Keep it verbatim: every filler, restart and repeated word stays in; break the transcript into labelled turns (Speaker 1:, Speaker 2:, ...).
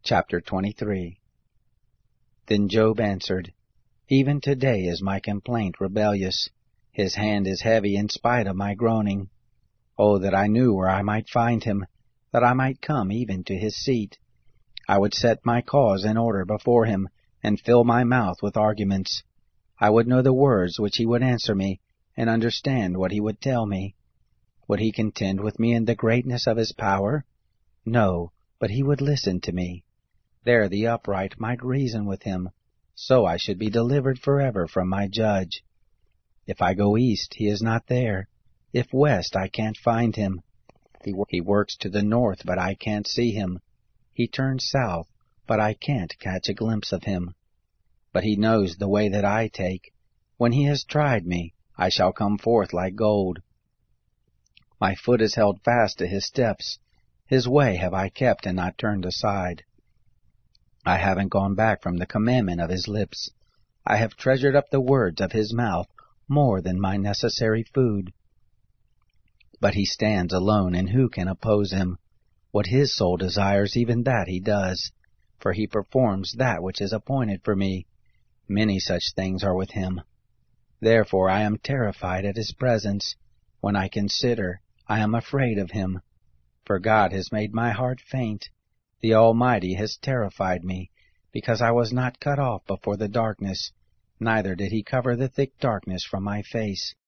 Speaker 1: Chapter twenty-three. Then Job answered, Even today is my complaint rebellious. His hand is heavy in spite of my groaning. Oh, that I knew where I might find him, that I might come even to his seat. I would set my cause in order before him, and fill my mouth with arguments. I would know the words which he would answer me, and understand what he would tell me. Would he contend with me in the greatness of his power? No, but he would listen to me. There the upright might reason with him, so I should be delivered forever from my judge. If I go east, he is not there. If west, I can't find him. He, he works to the north, but I can't see him. He turns south, but I can't catch a glimpse of him. But he knows the way that I take. When he has tried me, I shall come forth like gold. My foot is held fast to his steps. His way have I kept and not turned aside. I haven't gone back from the commandment of his lips. I have treasured up the words of his mouth more than my necessary food. But he stands alone, and who can oppose him? What his soul desires, even that he does, for he performs that which is appointed for me. Many such things are with him. Therefore I am terrified at his presence. When I consider, I am afraid of him. For God has made my heart faint. The Almighty has terrified me, because I was not cut off before the darkness, neither did he cover the thick darkness from my face.